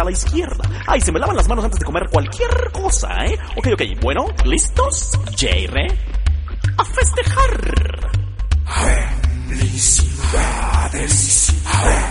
a la izquierda. Ay, se me lavan las manos antes de comer cualquier cosa, ¿eh? Ok, bueno, ¿listos? J-Re, a festejar. Felicidades.